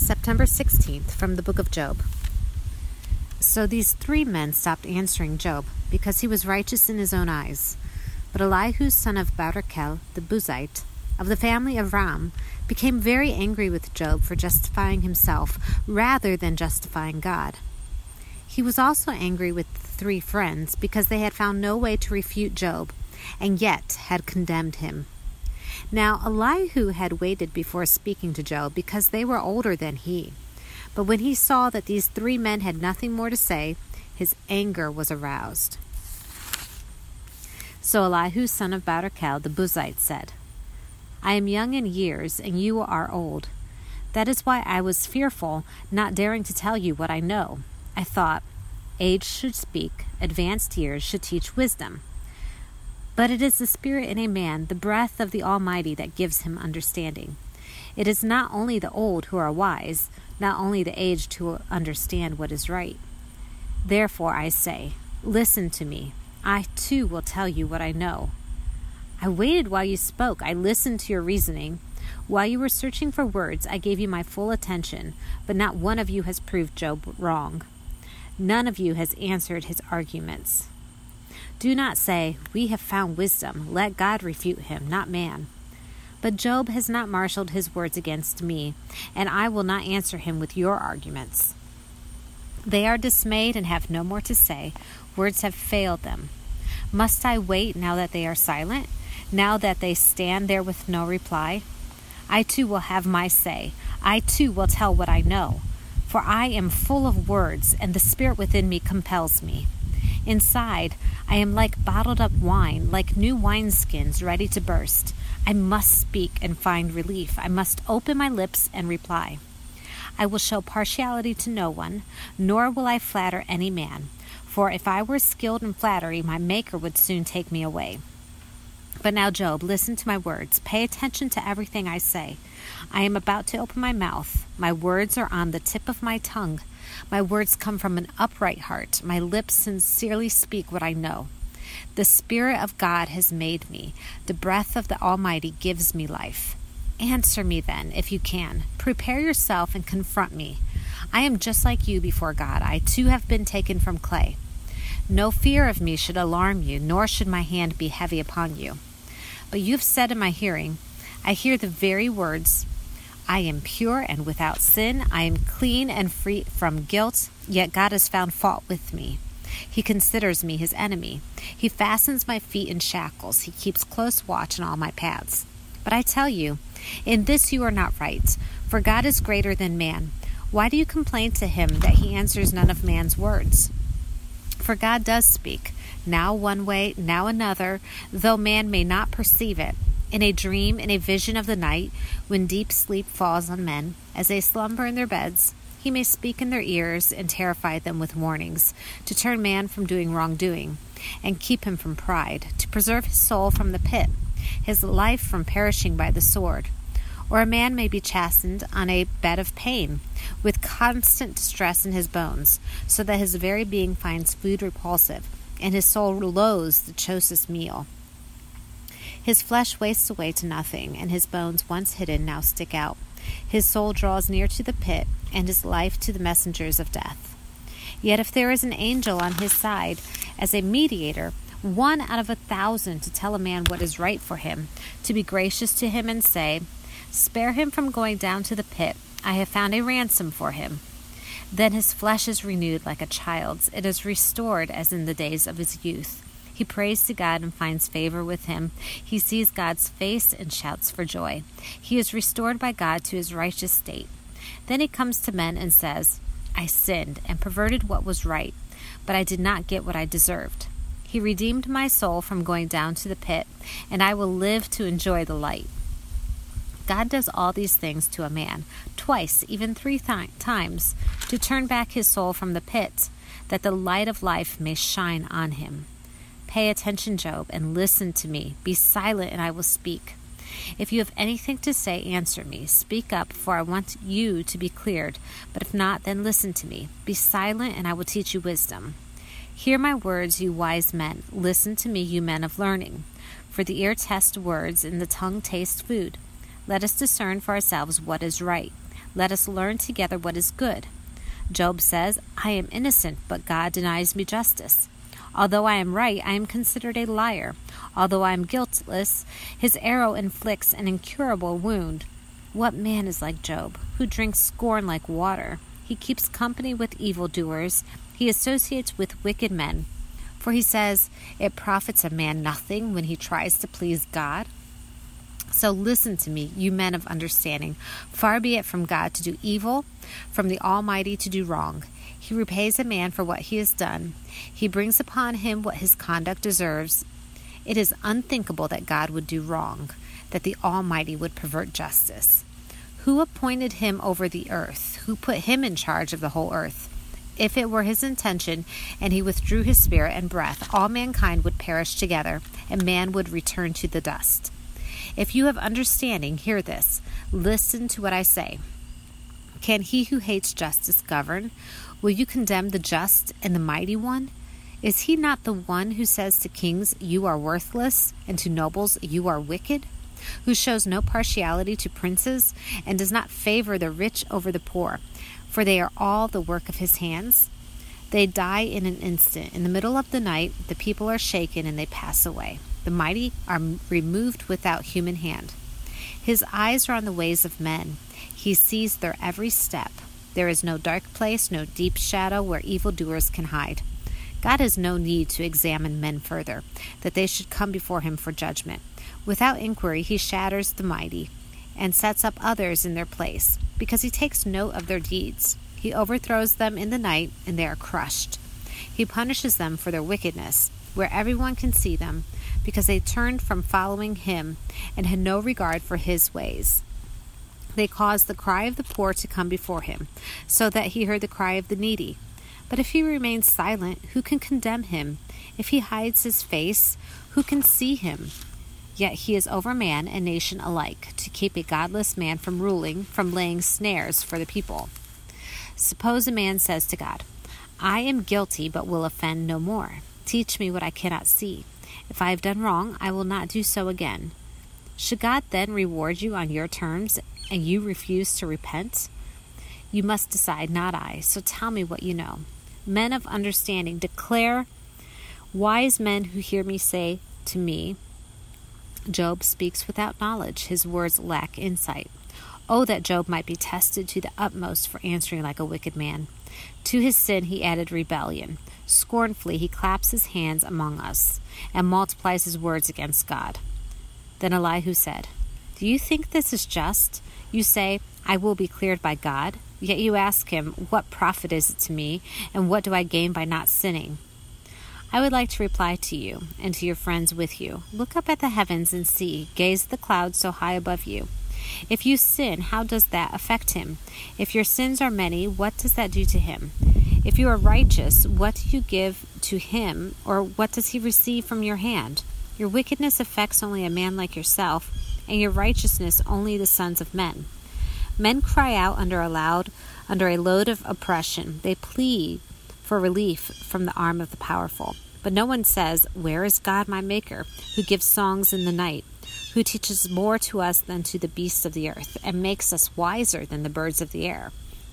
September 16th, from the book of Job. So these 3 men stopped answering Job, because he was righteous in his own eyes. But Elihu, son of Barachel, the Buzite, of the family of Ram, became very angry with Job for justifying himself rather than justifying God. He was also angry with the 3 friends because they had found no way to refute Job, and yet had condemned him. Now Elihu had waited before speaking to Job because they were older than he. But when he saw that these 3 men had nothing more to say, his anger was aroused. So Elihu, son of Barachel, the Buzite, said, I am young in years, and you are old. That is why I was fearful, not daring to tell you what I know. I thought, age should speak, advanced years should teach wisdom. But it is the spirit in a man, the breath of the Almighty, that gives him understanding. It is not only the old who are wise, not only the aged who understand what is right. Therefore I say, listen to me. I too will tell you what I know. I waited while you spoke. I listened to your reasoning. While you were searching for words, I gave you my full attention, but not one of you has proved Job wrong. None of you has answered his arguments. Do not say, we have found wisdom. Let God refute him, not man. But Job has not marshaled his words against me, and I will not answer him with your arguments. They are dismayed and have no more to say. Words have failed them. Must I wait now that they are silent, now that they stand there with no reply? I too will have my say. I too will tell what I know. For I am full of words, and the spirit within me compels me. Inside, I am like bottled up wine, like new wineskins ready to burst. I must speak and find relief. I must open my lips and reply. I will show partiality to no one, nor will I flatter any man. For if I were skilled in flattery, my Maker would soon take me away. But now, Job, listen to my words. Pay attention to everything I say. I am about to open my mouth. My words are on the tip of my tongue. My words come from an upright heart. My lips sincerely speak what I know. The Spirit of God has made me. The breath of the Almighty gives me life. Answer me then, if you can. Prepare yourself and confront me. I am just like you before God. I too have been taken from clay. No fear of me should alarm you, nor should my hand be heavy upon you. But you have said in my hearing, I hear the very words, I am pure and without sin. I am clean and free from guilt, yet God has found fault with me. He considers me his enemy. He fastens my feet in shackles. He keeps close watch on all my paths. But I tell you, in this you are not right, for God is greater than man. Why do you complain to him that he answers none of man's words? For God does speak, now one way, now another, though man may not perceive it. In a dream, in a vision of the night, when deep sleep falls on men, as they slumber in their beds, he may speak in their ears and terrify them with warnings, to turn man from doing wrongdoing, and keep him from pride, to preserve his soul from the pit, his life from perishing by the sword. Or a man may be chastened on a bed of pain, with constant distress in his bones, so that his very being finds food repulsive, and his soul loathes the choicest meal. His flesh wastes away to nothing, and his bones once hidden now stick out. His soul draws near to the pit, and his life to the messengers of death. Yet if there is an angel on his side as a mediator, 1 out of 1,000 to tell a man what is right for him, to be gracious to him and say, spare him from going down to the pit. I have found a ransom for him. Then his flesh is renewed like a child's. It is restored as in the days of his youth. He prays to God and finds favor with him. He sees God's face and shouts for joy. He is restored by God to his righteous state. Then he comes to men and says, I sinned and perverted what was right, but I did not get what I deserved. He redeemed my soul from going down to the pit, and I will live to enjoy the light. God does all these things to a man, twice, even 3 times, to turn back his soul from the pit, that the light of life may shine on him. Pay attention, Job, and listen to me. Be silent, and I will speak. If you have anything to say, answer me. Speak up, for I want you to be cleared. But if not, then listen to me. Be silent, and I will teach you wisdom. Hear my words, you wise men. Listen to me, you men of learning. For the ear tests words, and the tongue tastes food. Let us discern for ourselves what is right. Let us learn together what is good. Job says, I am innocent, but God denies me justice. Although I am right, I am considered a liar. Although I am guiltless, his arrow inflicts an incurable wound. What man is like Job, who drinks scorn like water? He keeps company with evildoers. He associates with wicked men. For he says, it profits a man nothing when he tries to please God. So listen to me, you men of understanding. Far be it from God to do evil, from the Almighty to do wrong. He repays a man for what he has done. He brings upon him what his conduct deserves. It is unthinkable that God would do wrong, that the Almighty would pervert justice. Who appointed him over the earth? Who put him in charge of the whole earth? If it were his intention, and he withdrew his spirit and breath, all mankind would perish together, and man would return to the dust. If you have understanding, hear this. Listen to what I say. Can he who hates justice govern? Will you condemn the just and the mighty one? Is he not the one who says to kings, you are worthless, and to nobles, you are wicked? Who shows no partiality to princes, and does not favor the rich over the poor, for they are all the work of his hands? They die in an instant. In the middle of the night, the people are shaken and they pass away. The mighty are removed without human hand. His eyes are on the ways of men. He sees their every step. There is no dark place, no deep shadow where evildoers can hide. God has no need to examine men further, that they should come before him for judgment. Without inquiry, he shatters the mighty and sets up others in their place, because he takes note of their deeds. He overthrows them in the night, and they are crushed. He punishes them for their wickedness, where everyone can see them, because they turned from following him and had no regard for his ways. They caused the cry of the poor to come before him, so that he heard the cry of the needy. But if he remains silent, who can condemn him? If he hides his face, who can see him? Yet he is over man and nation alike, to keep a godless man from ruling, from laying snares for the people. Suppose a man says to God, I am guilty, but will offend no more. Teach me what I cannot see. If I have done wrong, I will not do so again. Should God then reward you on your terms, and you refuse to repent? You must decide, not I. So tell me what you know. Men of understanding, declare. Wise men who hear me say to me, Job speaks without knowledge. His words lack insight. Oh, that Job might be tested to the utmost for answering like a wicked man. To his sin he added rebellion. Scornfully he claps his hands among us and multiplies his words against God. Then Elihu said, Do you think this is just? You say, I will be cleared by God. Yet you ask him, What profit is it to me, and what do I gain by not sinning? I would like to reply to you and to your friends with you. Look up at the heavens and see. Gaze at the clouds so high above you. If you sin, how does that affect him? If your sins are many, what does that do to him? If you are righteous, what do you give to him, or what does he receive from your hand? Your wickedness affects only a man like yourself, and your righteousness only the sons of men. Men cry out under a load of oppression. They plead for relief from the arm of the powerful. But no one says, Where is God my Maker, who gives songs in the night, who teaches more to us than to the beasts of the earth, and makes us wiser than the birds of the air?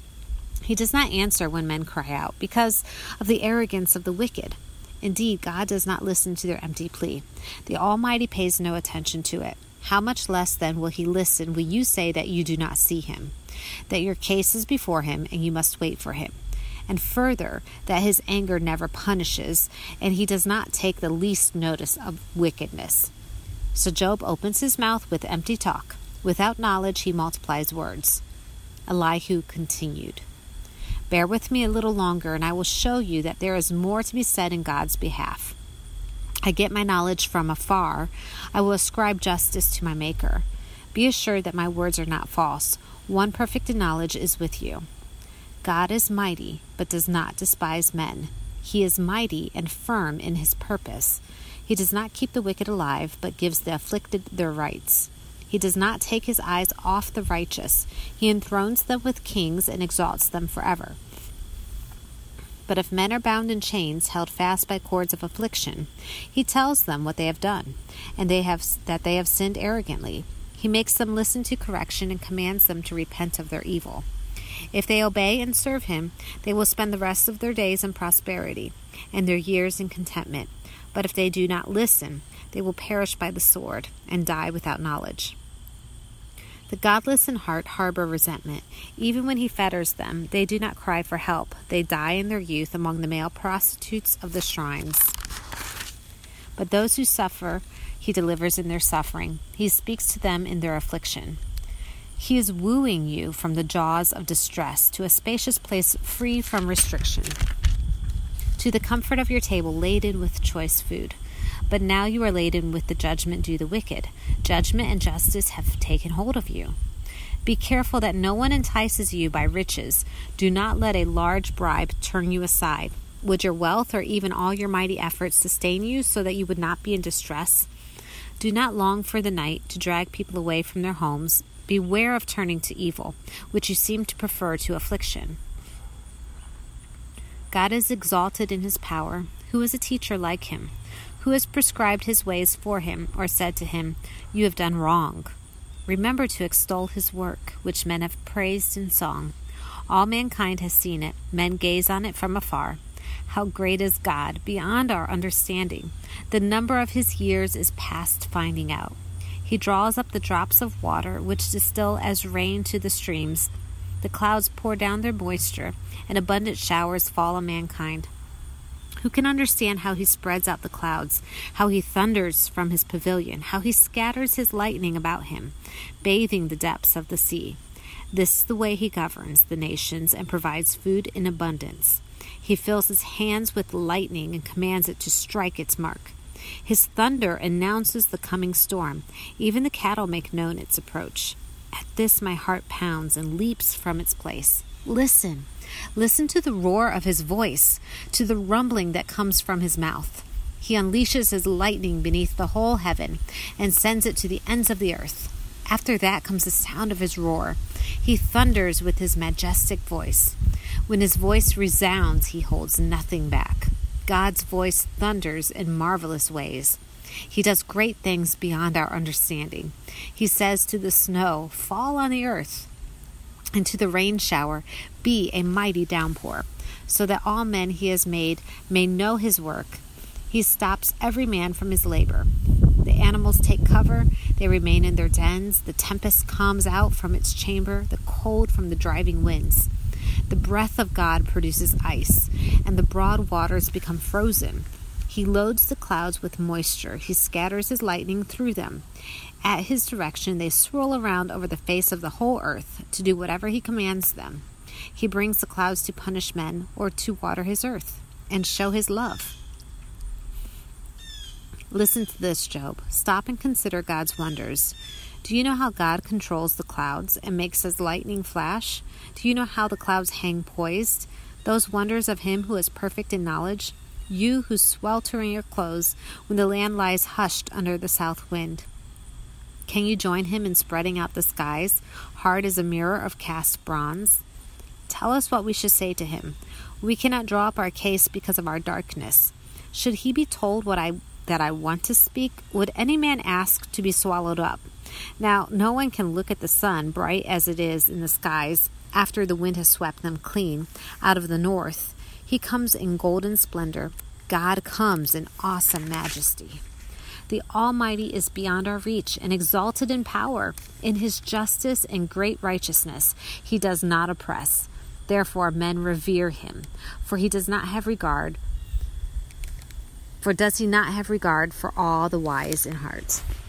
He does not answer when men cry out, because of the arrogance of the wicked. Indeed, God does not listen to their empty plea. The Almighty pays no attention to it. How much less then will he listen when you say that you do not see him, that your case is before him and you must wait for him? And further, that his anger never punishes, and he does not take the least notice of wickedness. So Job opens his mouth with empty talk. Without knowledge he multiplies words. Elihu continued, Bear with me a little longer, and I will show you that there is more to be said in God's behalf. I get my knowledge from afar. I will ascribe justice to my Maker. Be assured that my words are not false. One perfect in knowledge is with you. God is mighty, but does not despise men. He is mighty and firm in his purpose. He does not keep the wicked alive, but gives the afflicted their rights. He does not take his eyes off the righteous. He enthrones them with kings and exalts them forever. But if men are bound in chains, held fast by cords of affliction, he tells them what they have done, and that they have sinned arrogantly. He makes them listen to correction and commands them to repent of their evil. If they obey and serve him, they will spend the rest of their days in prosperity and their years in contentment. But if they do not listen, they will perish by the sword and die without knowledge. The godless in heart harbor resentment. Even when he fetters them, they do not cry for help. They die in their youth among the male prostitutes of the shrines. But those who suffer, he delivers in their suffering. He speaks to them in their affliction. He is wooing you from the jaws of distress to a spacious place free from restriction, to the comfort of your table laden with choice food. But now you are laden with the judgment due the wicked. Judgment and justice have taken hold of you. Be careful that no one entices you by riches. Do not let a large bribe turn you aside. Would your wealth or even all your mighty efforts sustain you so that you would not be in distress? Do not long for the night to drag people away from their homes. Beware of turning to evil, which you seem to prefer to affliction. God is exalted in his power. Who is a teacher like him? Who has prescribed his ways for him, or said to him, "You have done wrong"? Remember to extol his work, which men have praised in song. All mankind has seen it. Men gaze on it from afar. How great is God, beyond our understanding. The number of his years is past finding out. He draws up the drops of water, which distill as rain to the streams. The clouds pour down their moisture, and abundant showers fall on mankind. Who can understand how he spreads out the clouds, how he thunders from his pavilion, how he scatters his lightning about him, bathing the depths of the sea? This is the way he governs the nations and provides food in abundance. He fills his hands with lightning and commands it to strike its mark. His thunder announces the coming storm. Even the cattle make known its approach. At this my heart pounds and leaps from its place. Listen. Listen to the roar of his voice, to the rumbling that comes from his mouth. He unleashes his lightning beneath the whole heaven and sends it to the ends of the earth. After that comes the sound of his roar. He thunders with his majestic voice. When his voice resounds, he holds nothing back. God's voice thunders in marvelous ways. He does great things beyond our understanding. He says to the snow, "Fall on the earth," and to the rain shower, "Be a mighty downpour," so that all men he has made may know his work. He stops every man from his labor. The animals take cover, they remain in their dens. The tempest comes out from its chamber, the cold from the driving winds. The breath of God produces ice, and the broad waters become frozen. He loads the clouds with moisture. He scatters his lightning through them. At his direction, they swirl around over the face of the whole earth to do whatever he commands them. He brings the clouds to punish men or to water his earth and show his love. Listen to this, Job. Stop and consider God's wonders. Do you know how God controls the clouds and makes his lightning flash? Do you know how the clouds hang poised? Those wonders of him who is perfect in knowledge? You who swelter in your clothes when the land lies hushed under the south wind. Can you join him in spreading out the skies, hard as a mirror of cast bronze? Tell us what we should say to him. We cannot draw up our case because of our darkness. Should he be told that I want to speak? Would any man ask to be swallowed up? Now, no one can look at the sun, bright as it is in the skies, after the wind has swept them clean out of the north. He comes in golden splendor. God comes in awesome majesty. The Almighty is beyond our reach and exalted in power. In his justice and great righteousness, he does not oppress. Therefore, men revere him, for does he not have regard for all the wise in heart?